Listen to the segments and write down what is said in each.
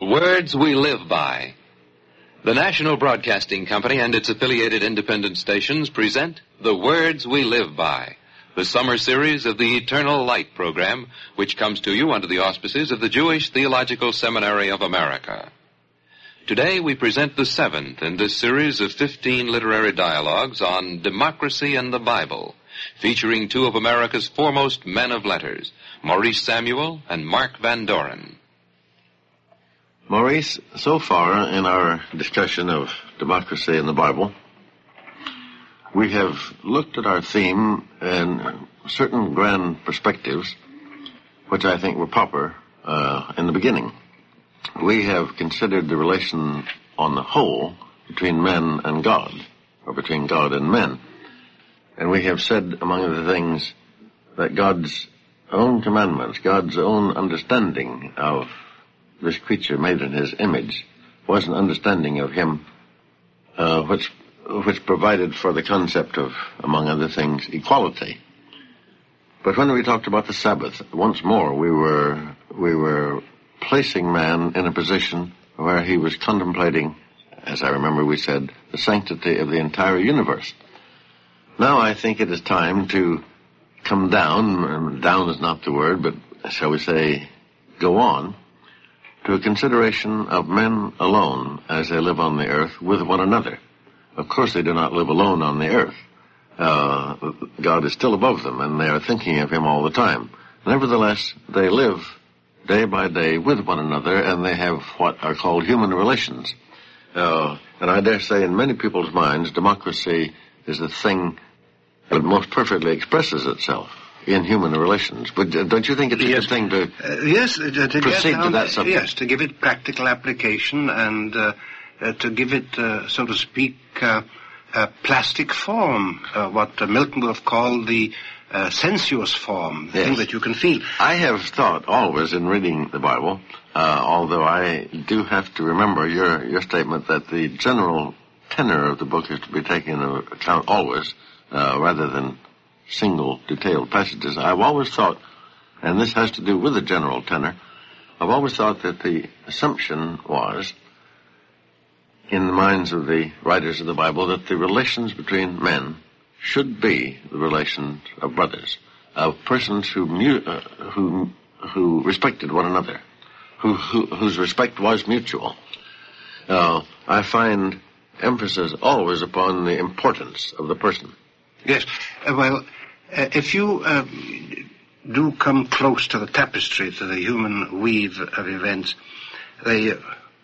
Words we live by. The National Broadcasting Company and its affiliated independent stations present The Words We Live By, the summer series of the Eternal Light program, which comes to you under the auspices of the Jewish Theological Seminary of America. Today we present the seventh in this series of 15 literary dialogues on democracy and the Bible, featuring two of America's foremost men of letters, Maurice Samuel and Mark Van Doren. Maurice, so far in our discussion of democracy and the Bible, we have looked at our theme in certain grand perspectives, which I think were proper in the beginning. We have considered the relation on the whole between men and God, or between God and men. And we have said, among other things, that God's own commandments, God's own understanding of this creature made in his image, was an understanding of him which provided for the concept of, among other things, equality. But when we talked about the Sabbath, once more we were placing man in a position where he was contemplating, as I remember we said, the sanctity of the entire universe. Now I think it is time to come down is not the word, but shall we say, go on, to a consideration of men alone as they live on the earth with one another. Of course they do not live alone on the earth. God is still above them, and they are thinking of him all the time. Nevertheless, they live day by day with one another, and they have what are called human relations. And I dare say in many people's minds, democracy is the thing that most perfectly expresses itself in human relations. But don't you think it's a good thing to proceed to that subject? Yes, to give it practical application and to give it, so to speak, a plastic form, what Milton would have called the sensuous form, the thing that you can feel. I have thought always in reading the Bible, although I do have to remember your statement that the general tenor of the book is to be taken into account always, rather than single detailed passages. I've always thought, and this has to do with the general tenor, I've always thought that the assumption was, in the minds of the writers of the Bible, that the relations between men should be the relations of brothers, of persons who respected one another, whose respect was mutual. I find emphasis always upon the importance of the person. Yes, if you do come close to the tapestry, to the human weave of events, the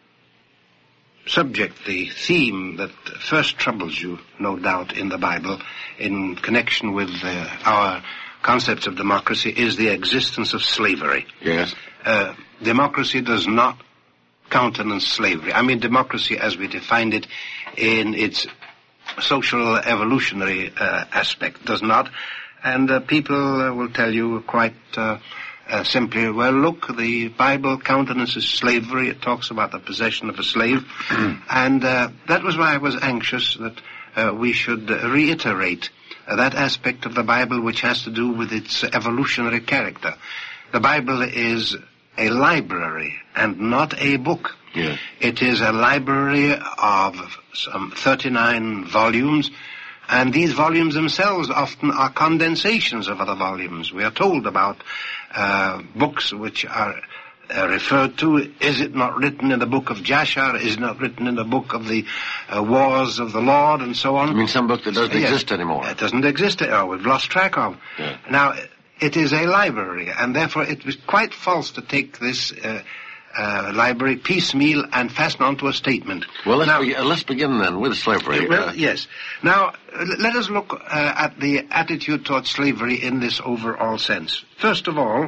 subject, the theme that first troubles you, no doubt, in the Bible, in connection with our concepts of democracy, is the existence of slavery. Yes. Democracy does not countenance slavery. I mean, democracy as we defined it in its social evolutionary aspect does not. And people will tell you quite simply, well, look, the Bible countenances slavery. It talks about the possession of a slave. And that was why I was anxious that we should reiterate that aspect of the Bible which has to do with its evolutionary character. The Bible is a library and not a book. Yes. It is a library of some 39 volumes, and these volumes themselves often are condensations of other volumes. We are told about books which are referred to. Is it not written in the book of Jasher? Is it not written in the book of the Wars of the Lord, and so on? I mean, some book that doesn't exist anymore. It doesn't exist, we've lost track of. Yeah. Now, it is a library, and therefore it was quite false to take this library piecemeal and fasten onto a statement. Well, let's begin then with slavery. Yes. Now, let us look at the attitude towards slavery in this overall sense. First of all,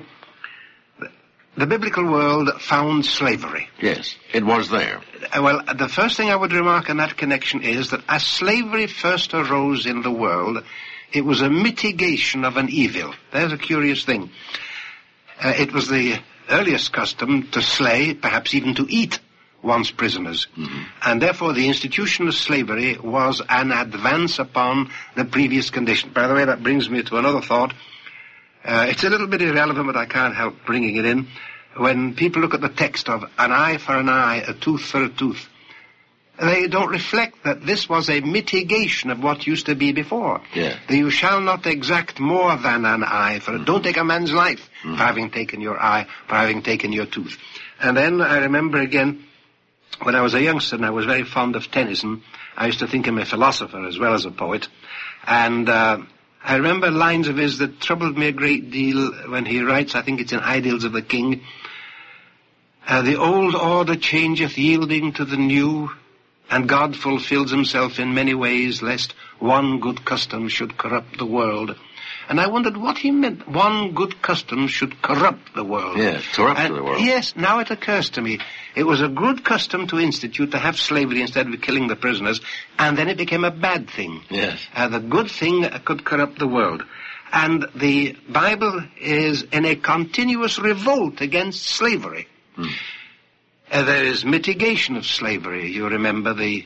the biblical world found slavery. Yes, it was there. Well, the first thing I would remark in that connection is that as slavery first arose in the world, it was a mitigation of an evil. There's a curious thing. It was the earliest custom to slay, perhaps even to eat, one's prisoners. Mm-hmm. And therefore the institution of slavery was an advance upon the previous condition. By the way, that brings me to another thought. It's a little bit irrelevant, but I can't help bringing it in. when people look at the text of an eye for an eye, a tooth for a tooth, they don't reflect that this was a mitigation of what used to be before. Yeah. That you shall not exact more than an eye for it. Don't take a man's life for having taken your eye, for having taken your tooth. And then I remember again, when I was a youngster and I was very fond of Tennyson, I used to think him a philosopher as well as a poet. And I remember lines of his that troubled me a great deal when he writes, I think it's in Idylls of the King, the old order changeth yielding to the new, and God fulfills himself in many ways, lest one good custom should corrupt the world. And I wondered what he meant. One good custom should corrupt the world. Yes, corrupt the world. Yes, now it occurs to me. It was a good custom to institute, to have slavery instead of killing the prisoners, and then it became a bad thing. Yes. The good thing could corrupt the world. And the Bible is in a continuous revolt against slavery. There is mitigation of slavery. You remember the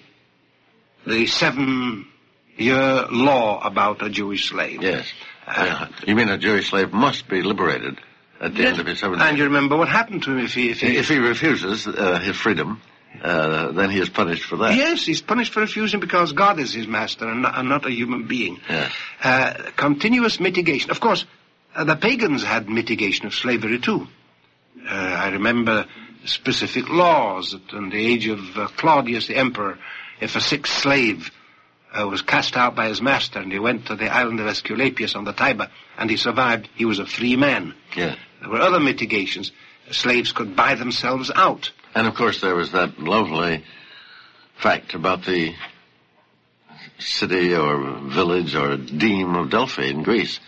7-year law about a Jewish slave. Yes. You mean a Jewish slave must be liberated at the end of his 7 years. And you remember what happened to him if he refuses his freedom, then he is punished for that. Yes, he's punished for refusing because God is his master and not a human being. Yes. Continuous mitigation. Of course, the pagans had mitigation of slavery too. I remember specific laws that in the age of Claudius the emperor, if a sick slave was cast out by his master and he went to the island of Aesculapius on the Tiber and he survived, he was a free man. Yeah. There were other mitigations. Slaves could buy themselves out. And of course there was that lovely fact about the city or village or deme of Delphi in Greece.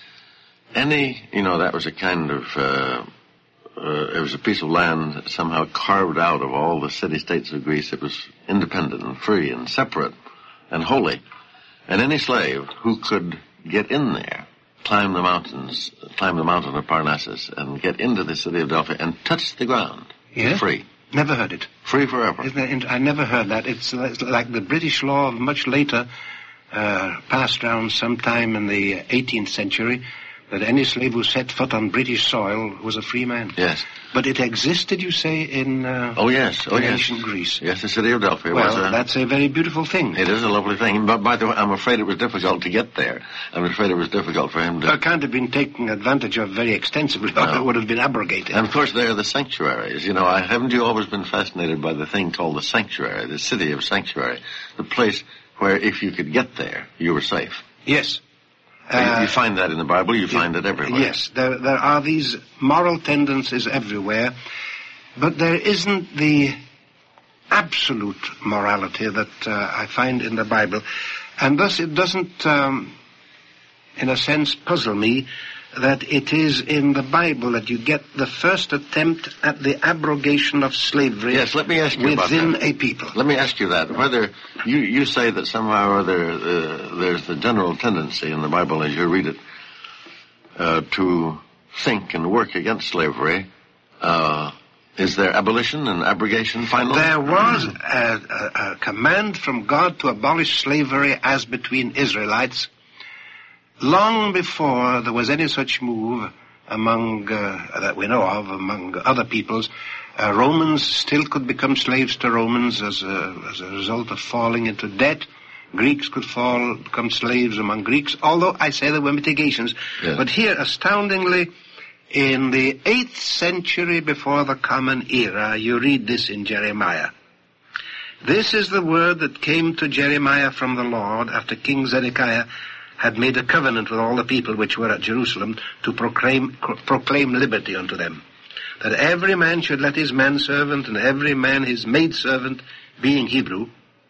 That was a kind of it was a piece of land somehow carved out of all the city-states of Greece. It was independent and free and separate and holy. And any slave who could get in there, climb the mountain of Parnassus, and get into the city of Delphi and touch the ground, free. Never heard it. Free forever. I never heard that. It's like the British law of much later, passed around sometime in the 18th century, that any slave who set foot on British soil was a free man. Yes. But it existed, you say, in ancient Greece. Yes, the city of Delphi. That's a very beautiful thing. It is a lovely thing. But by the way, I'm afraid it was difficult to get there. I'm afraid it was difficult for him to... It can't have been taken advantage of very extensively, or it would have been abrogated. And of course, there are the sanctuaries. Haven't you always been fascinated by the thing called the sanctuary, the city of sanctuary, the place where if you could get there, you were safe? Yes. You find that in the Bible, you find it everywhere. Yes, there are these moral tendencies everywhere, but there isn't the absolute morality that I find in the Bible, and thus it doesn't, in a sense, puzzle me that it is in the Bible that you get the first attempt at the abrogation of slavery. Yes, let me ask you about within that. A people. Let me ask you that. Whether you say that somehow or other there's the general tendency in the Bible as you read it to think and work against slavery. Is there abolition and abrogation finally? There was a command from God to abolish slavery as between Israelites long before there was any such move among, that we know of, among other peoples. Romans still could become slaves to Romans as a result of falling into debt. Greeks could become slaves among Greeks, although I say there were mitigations. Yes. But here, astoundingly, in the 8th century before the Common Era, you read this in Jeremiah. This is the word that came to Jeremiah from the Lord after King Zedekiah had made a covenant with all the people which were at Jerusalem to proclaim liberty unto them, that every man should let his manservant and every man his maidservant, being Hebrew,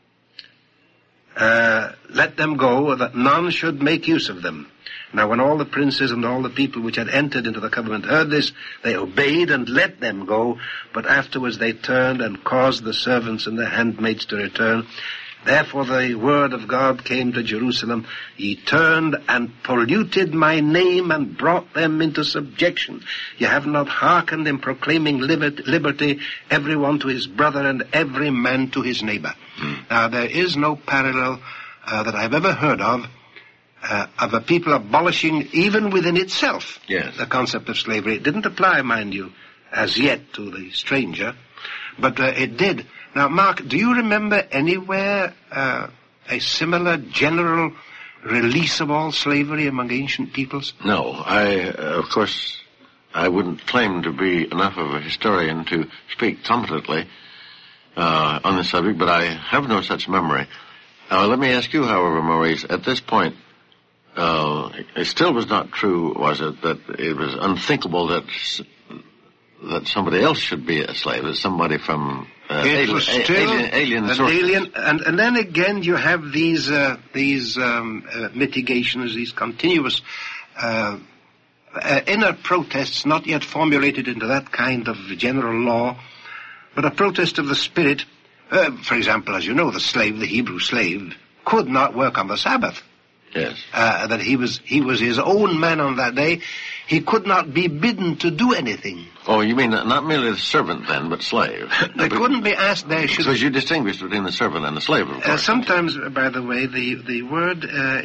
let them go, that none should make use of them. Now when all the princes and all the people which had entered into the covenant heard this, they obeyed and let them go, but afterwards they turned and caused the servants and the handmaids to return. Therefore the word of God came to Jerusalem. Ye turned and polluted my name and brought them into subjection. Ye have not hearkened in proclaiming liberty, every one to his brother and every man to his neighbor. Now there is no parallel that I've ever heard of a people abolishing even within itself the concept of slavery. It didn't apply, mind you, as yet to the stranger, but it did. Now, Mark, do you remember anywhere a similar general release of all slavery among ancient peoples? No. Of course, I wouldn't claim to be enough of a historian to speak competently on the subject, but I have no such memory. Let me ask you, however, Maurice, at this point, it still was not true, was it, that it was unthinkable that somebody else should be a slave, that somebody from it was still alien an sources. Alien, and then again you have these mitigations, these continuous inner protests, not yet formulated into that kind of general law, but a protest of the spirit. For example, as you know, the Hebrew slave, could not work on the Sabbath. Yes. That he was his own man on that day. He could not be bidden to do anything. Oh, you mean not merely the servant then, but slave? They couldn't be asked there. Because you distinguish between the servant and the slave, of course. Sometimes, by the way, the word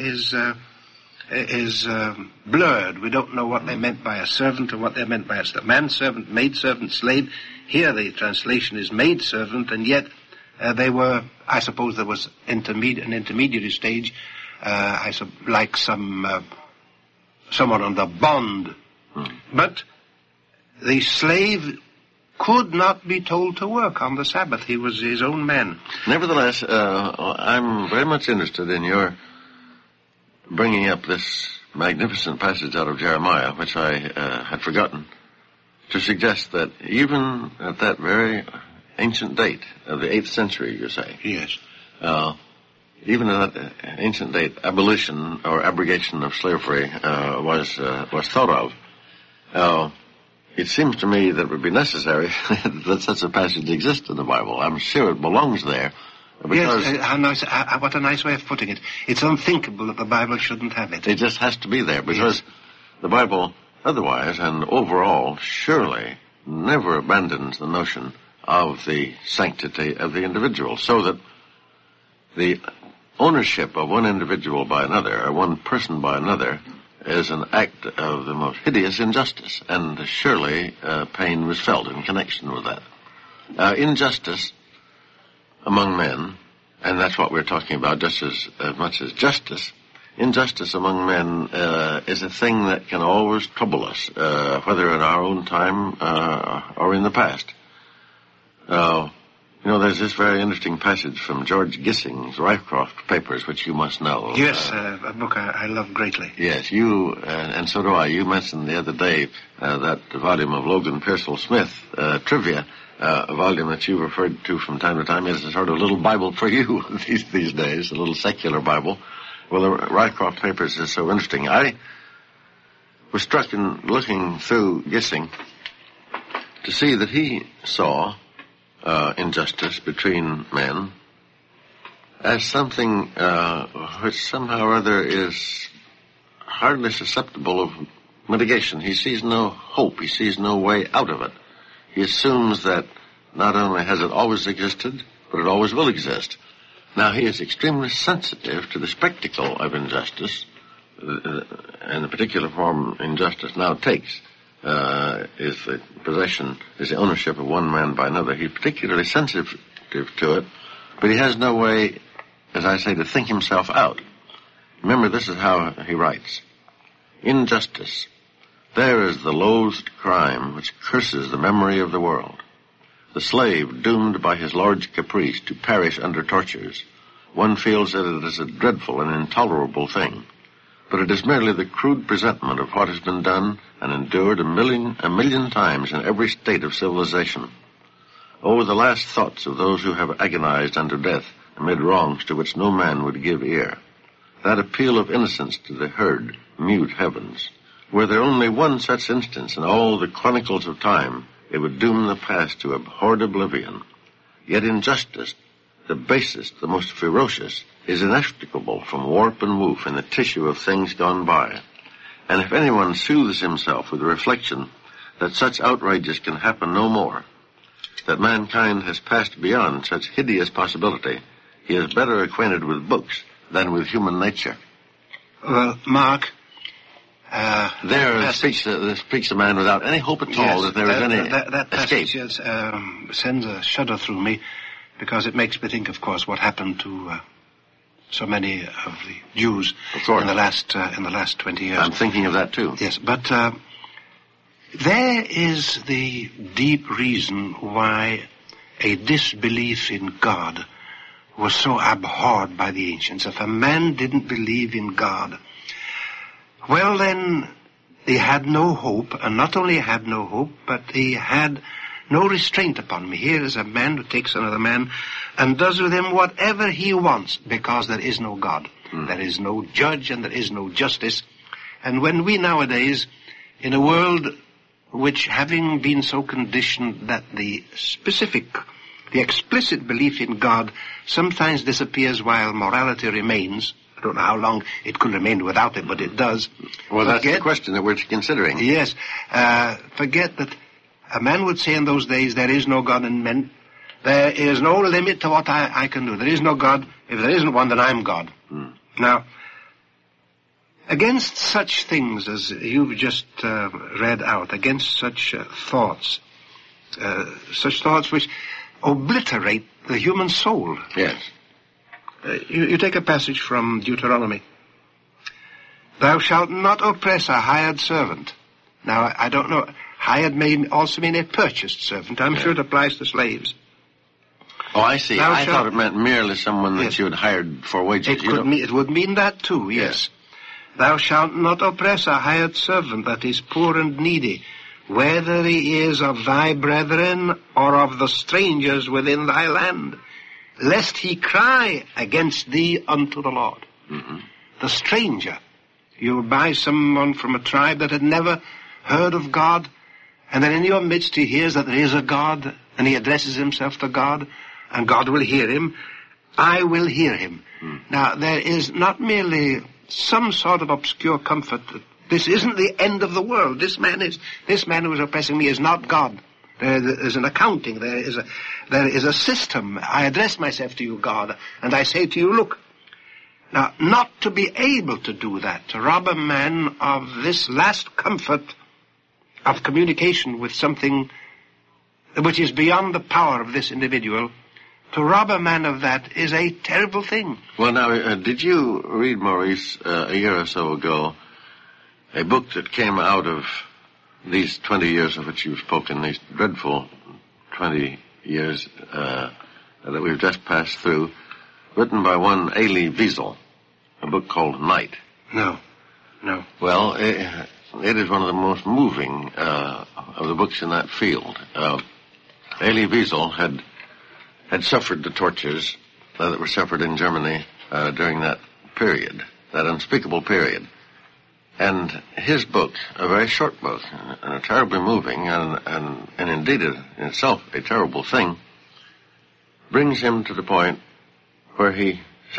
is blurred. We don't know what they meant by a servant or what they meant by a manservant, maidservant, slave. Here the translation is maidservant, and yet they were, I suppose there was an intermediary stage, like someone on the bond. But the slave could not be told to work on the Sabbath. He was his own man. Nevertheless, I'm very much interested in your bringing up this magnificent passage out of Jeremiah, which I had forgotten, to suggest that even at that very ancient date of the 8th century, you say. Yes. Even at that ancient date, abolition or abrogation of slavery was thought of. It seems to me that it would be necessary that such a passage exists in the Bible. I'm sure it belongs there. Yes, how nice, what a nice way of putting it. It's unthinkable that the Bible shouldn't have it. It just has to be there, because the Bible otherwise and overall surely never abandons the notion of the sanctity of the individual, so that the ownership of one individual by another, or one person by another, is an act of the most hideous injustice, and surely pain was felt in connection with that. Injustice among men, and that's what we're talking about just as much as justice, injustice among men is a thing that can always trouble us, whether in our own time or in the past. There's this very interesting passage from George Gissing's Rycroft Papers, which you must know. Yes, a book I love greatly. Yes, you, and so do I. You mentioned the other day that volume of Logan Pearsall Smith, Trivia, a volume that you referred to from time to time as a sort of little Bible for you these days, a little secular Bible. Well, the Rycroft Papers is so interesting. I was struck in looking through Gissing to see that he saw injustice between men as something which somehow or other is hardly susceptible of mitigation. He sees no hope. He sees no way out of it. He assumes that not only has it always existed, but it always will exist. Now, he is extremely sensitive to the spectacle of injustice, and the particular form injustice now takes is the ownership of one man by another. He's particularly sensitive to it, but he has no way, as I say, to think himself out. Remember, this is how he writes. Injustice. There is the loathed crime which curses the memory of the world. The slave doomed by his lord's caprice to perish under tortures. One feels that it is a dreadful and intolerable thing. But it is merely the crude presentment of what has been done and endured a million times in every state of civilization. Oh, the last thoughts of those who have agonized under death amid wrongs to which no man would give ear. That appeal of innocence to the herd, mute heavens. Were there only one such instance in all the chronicles of time, it would doom the past to abhorred oblivion. Yet injustice, the basest, the most ferocious, is inextricable from warp and woof in the tissue of things gone by. And if anyone soothes himself with the reflection that such outrages can happen no more, that mankind has passed beyond such hideous possibility, he is better acquainted with books than with human nature. Well, Mark, There speaks the man without any hope at all that there is any that escape. Passage sends a shudder through me, because it makes me think, of course, what happened to so many of the Jews in the last 20 years. I'm thinking of that too. Yes, but there is the deep reason why a disbelief in God was so abhorred by the ancients. If a man didn't believe in God, well then, he had no hope, and not only had no hope, but he had no restraint upon me. Here is a man who takes another man and does with him whatever he wants, because there is no God. There is no judge and there is no justice. And when we nowadays, in a world which, having been so conditioned that the explicit belief in God sometimes disappears while morality remains, I don't know how long it could remain without it, but it does. Well, that's the question that we're considering. Yes. Forget that a man would say in those days, there is no God in men. There is no limit to what I can do. There is no God. If there isn't one, then I'm God. Now, against such things as you've just read out, against such thoughts which obliterate the human soul. Yes. You take a passage from Deuteronomy. Thou shalt not oppress a hired servant. Now, I don't know. Hired may also mean a purchased servant. I'm sure it applies to slaves. Oh, I see. I thought it meant merely someone that you had hired for wages. It would mean that too, yes. Thou shalt not oppress a hired servant that is poor and needy, whether he is of thy brethren or of the strangers within thy land, lest he cry against thee unto the Lord. The stranger. You buy someone from a tribe that had never heard of God, and then in your midst he hears that there is a God, and he addresses himself to God, and God will hear him. I will hear him. Now, there is not merely some sort of obscure comfort that this isn't the end of the world. This man who is oppressing me is not God. There is an accounting. There is a system. I address myself to you, God, and I say to you, look. Now, not to be able to do that, to rob a man of this last comfort of communication with something which is beyond the power of this individual, to rob a man of that is a terrible thing. Well, now, did you read, Maurice, a year or so ago, a book that came out of these 20 years of which you've spoken, these dreadful 20 years that we've just passed through, written by one Elie Wiesel, a book called Night? No. Well, it is one of the most moving of the books in that field. Elie Wiesel had suffered the tortures that were suffered in Germany during that period, that unspeakable period. And his book, a very short book, and a terribly moving, and indeed in itself a terrible thing, brings him to the point where he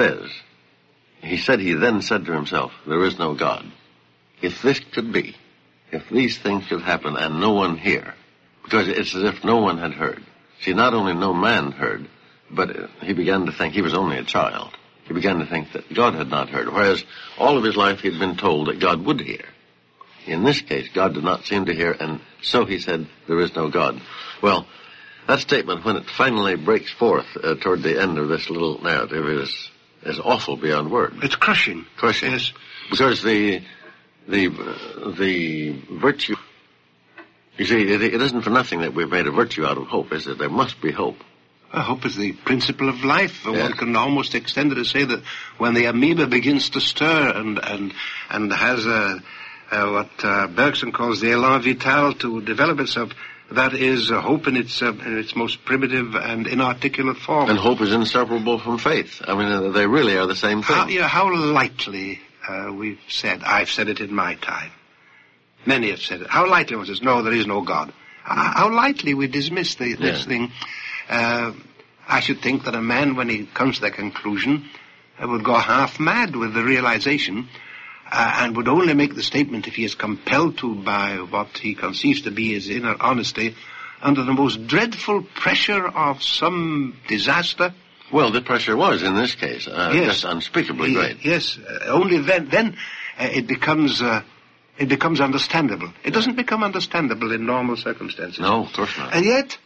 then said to himself, there is no God. If this could be, if these things could happen and no one hear, because it's as if no one had heard. See, not only no man heard, but he began to think he was only a child. He began to think that God had not heard, whereas all of his life he had been told that God would hear. In this case, God did not seem to hear, and so he said, there is no God. Well, that statement, when it finally breaks forth toward the end of this little narrative, is awful beyond word. It's crushing. Crushing. Yes. Because the virtue, you see, it isn't for nothing that we've made a virtue out of hope, is it? There must be hope. Hope is the principle of life. Yes. One can almost extend it to say that when the amoeba begins to stir and has what Bergson calls the élan vital to develop itself, that is hope in its most primitive and inarticulate form. And hope is inseparable from faith. I mean, they really are the same thing. How lightly we've said, I've said it in my time. Many have said it. How lightly was it? No, there is no God. How lightly we dismiss this thing. I should think that a man, when he comes to that conclusion, would go half mad with the realization, and would only make the statement if he is compelled to by what he conceives to be his inner honesty, under the most dreadful pressure of some disaster. Well, the pressure was, in this case, just unspeakably great. Yes, only then it becomes it becomes understandable. It doesn't become understandable in normal circumstances. No, of course not. And yet,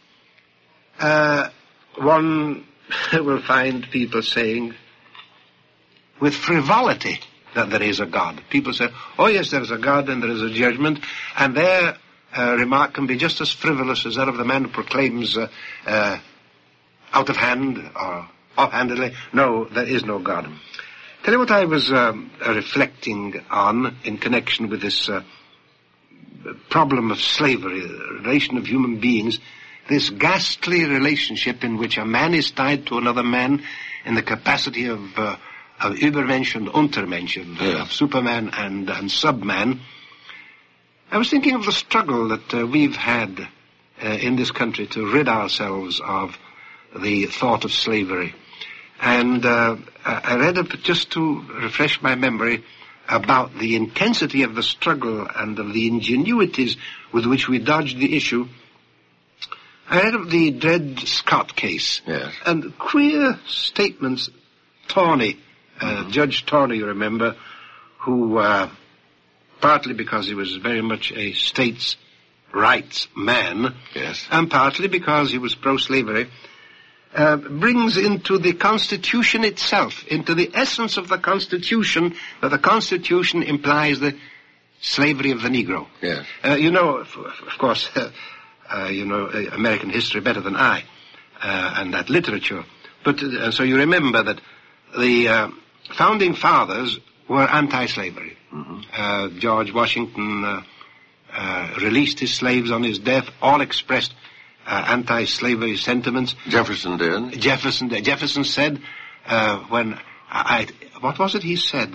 one will find people saying, with frivolity, that there is a God. People say, oh yes, there is a God and there is a judgment, and their remark can be just as frivolous as that of the man who proclaims out of hand or offhandedly, no, there is no God. Tell you what I was reflecting on in connection with this problem of slavery, the relation of human beings, this ghastly relationship in which a man is tied to another man in the capacity of Übermensch and Untermensch, of Superman and Subman. I was thinking of the struggle that we've had in this country to rid ourselves of the thought of slavery. And I read just to refresh my memory about the intensity of the struggle and of the ingenuities with which we dodged the issue. I read of the Dred Scott case. Yes. And queer statements. Tawney, Judge Tawney, you remember, who, partly because he was very much a states' rights man, yes, and partly because he was pro-slavery, brings into the Constitution itself, into the essence of the Constitution, that the Constitution implies the slavery of the Negro. Yes. You know, of course, you know American history better than I, and that literature. But so you remember that the founding fathers were anti-slavery. Mm-hmm. George Washington released his slaves on his death, all expressed anti-slavery sentiments. Jefferson did. Jefferson said, what was it he said?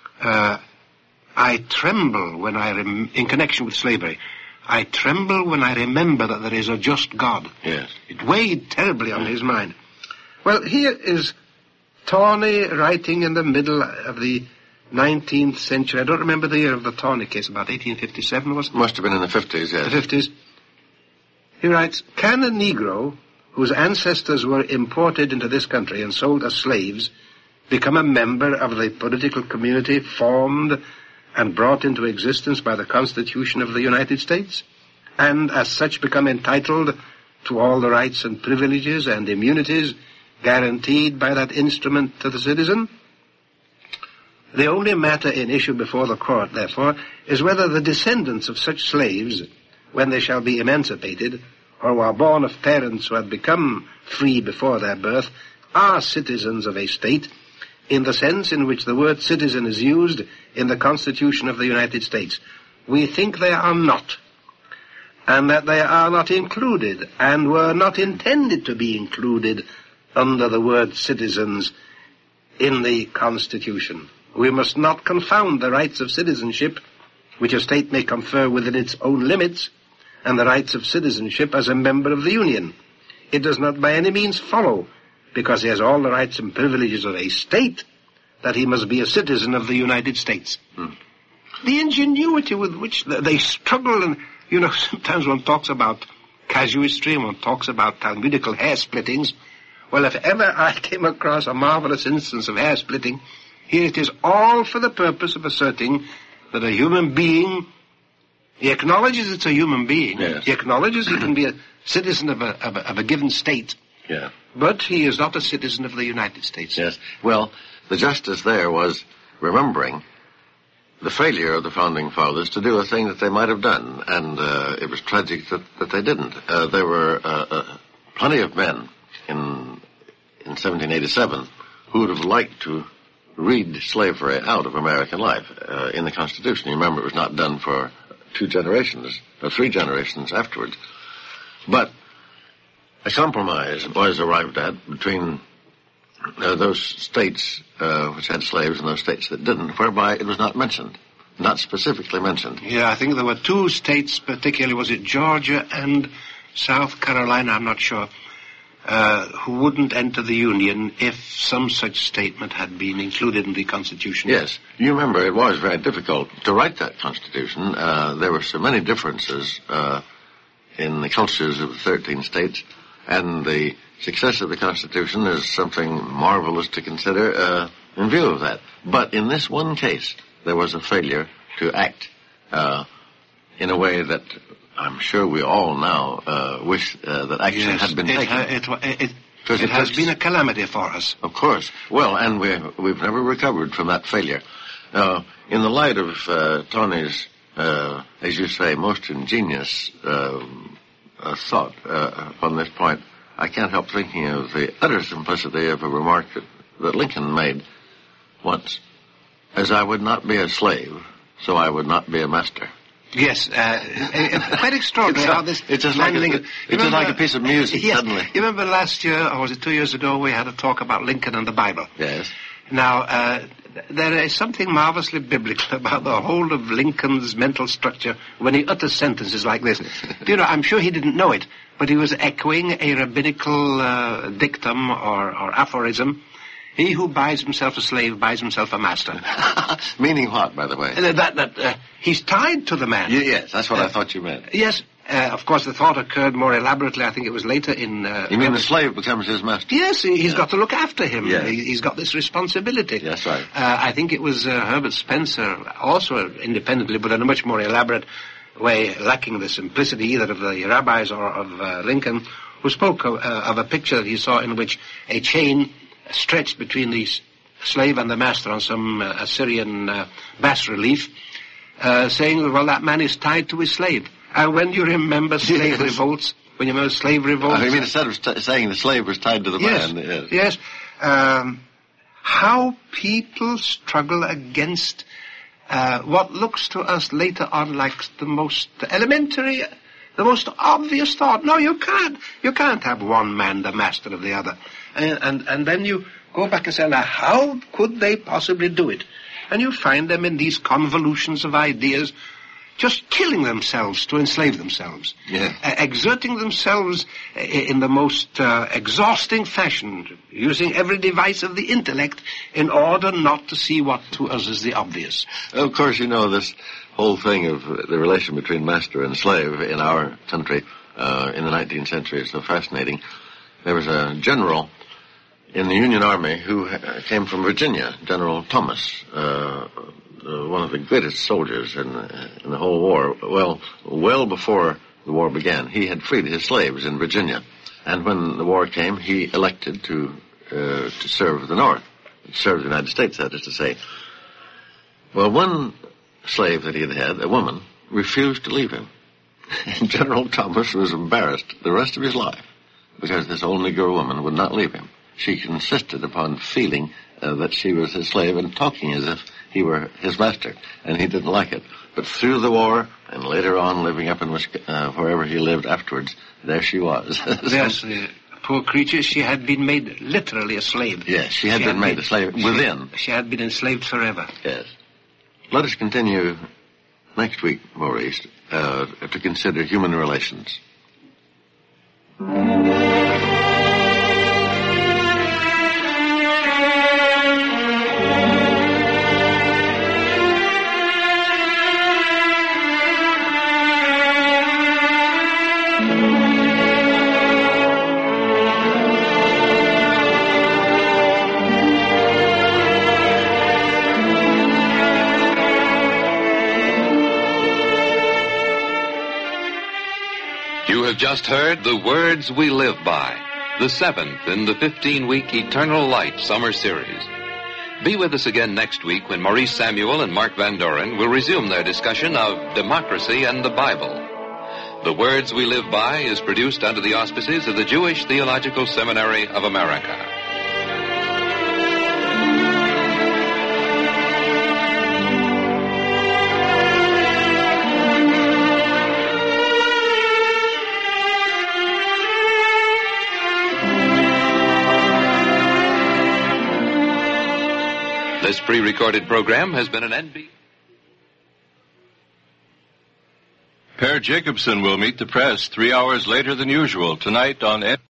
I tremble when in connection with slavery. I tremble when I remember that there is a just God. Yes. It weighed terribly on his mind. Well, here is Tawney writing in the middle of the 19th century. I don't remember the year of the Tawney case, about 1857, was it? Must have been in the 50s, yes. The 50s. He writes, can a Negro whose ancestors were imported into this country and sold as slaves become a member of the political community formed and brought into existence by the Constitution of the United States, and as such become entitled to all the rights and privileges and immunities guaranteed by that instrument to the citizen? The only matter in issue before the court, therefore, is whether the descendants of such slaves, when they shall be emancipated, or who are born of parents who have become free before their birth, are citizens of a state, in the sense in which the word citizen is used in the Constitution of the United States. We think they are not, and that they are not included, and were not intended to be included under the word citizens in the Constitution. We must not confound the rights of citizenship, which a state may confer within its own limits, and the rights of citizenship as a member of the Union. It does not by any means follow, because he has all the rights and privileges of a state, that he must be a citizen of the United States. The ingenuity with which they struggle, and, you know, sometimes one talks about casuistry, and one talks about Talmudical hair-splittings. Well, if ever I came across a marvelous instance of hair-splitting, here it is, all for the purpose of asserting that a human being, he acknowledges it's a human being. Yes. He acknowledges he can be a citizen of a given state. Yeah. But he is not a citizen of the United States. Yes. Well, the justice there was remembering the failure of the founding fathers to do a thing that they might have done, and it was tragic that they didn't. There were plenty of men in 1787 who would have liked to read slavery out of American life in the Constitution. You remember, it was not done for 2 generations, or 3 generations afterwards. But a compromise was arrived at between those states which had slaves and those states that didn't, whereby it was not mentioned, not specifically mentioned. Yeah, I think there were 2 states, particularly, was it Georgia and South Carolina, I'm not sure, who wouldn't enter the Union if some such statement had been included in the Constitution. Yes. You remember, it was very difficult to write that Constitution. There were so many differences in the cultures of the 13 states, and the success of the Constitution is something marvelous to consider in view of that. But in this one case, there was a failure to act in a way that I'm sure we all now wish that action had been taken. It has been a calamity for us. Of course. Well, and we've never recovered from that failure. In the light of Tony's, as you say, most ingenious thought upon this point, I can't help thinking of the utter simplicity of a remark that Lincoln made once. As I would not be a slave, so I would not be a master. Yes, quite extraordinary. It's just like a piece of music, yes, suddenly. You remember last year, or was it 2 years ago, we had a talk about Lincoln and the Bible. Yes. Now, there is something marvelously biblical about the whole of Lincoln's mental structure when he utters sentences like this. I'm sure he didn't know it, but he was echoing a rabbinical dictum or aphorism. He who buys himself a slave buys himself a master. Meaning what, by the way? That he's tied to the man. Yes, that's what I thought you meant. Yes. Of course, the thought occurred more elaborately. I think it was later in... you mean the slave becomes his master? Yes, he's got to look after him. Yes. He's got this responsibility. That's right. I think it was Herbert Spencer, also independently, but in a much more elaborate way, lacking the simplicity either of the rabbis or of Lincoln, who spoke of a picture that he saw in which a chain stretched between the slave and the master on some Assyrian bas-relief, saying, well, that man is tied to his slave. And when you remember slave revolts, you mean instead of saying the slave was tied to the man? Yes. How people struggle against what looks to us later on like the most elementary, the most obvious thought. No, you can't. You can't have one man the master of the other. And then you go back and say, now, how could they possibly do it? And you find them in these convolutions of ideas, just killing themselves to enslave themselves. Yeah. Exerting themselves in the most exhausting fashion, using every device of the intellect in order not to see what to us is the obvious. Of course, this whole thing of the relation between master and slave in our country in the 19th century is so fascinating. There was a general in the Union Army who came from Virginia, General Thomas, one of the greatest soldiers in the whole war. Well before the war began, he had freed his slaves in Virginia. And when the war came, he elected to serve the North, serve the United States, that is to say. Well, one slave that he had, a woman, refused to leave him. And General Thomas was embarrassed the rest of his life because this old Negro woman would not leave him. She insisted upon feeling that she was his slave and talking as if he were his master, and he didn't like it. But through the war, and later on living up in wherever he lived afterwards, there she was. Yes, poor creature, she had been made literally a slave. Yes, she had been made a slave within. She had been enslaved forever. Yes. Let us continue next week, Maurice, to consider human relations. You have just heard The Words We Live By, the 7th in the 15-week Eternal Light Summer Series. Be with us again next week when Maurice Samuel and Mark Van Doren will resume their discussion of democracy and the Bible. The Words We Live By is produced under the auspices of the Jewish Theological Seminary of America. This pre-recorded program has been an NB. Per Jacobson will meet the press 3 hours later than usual tonight on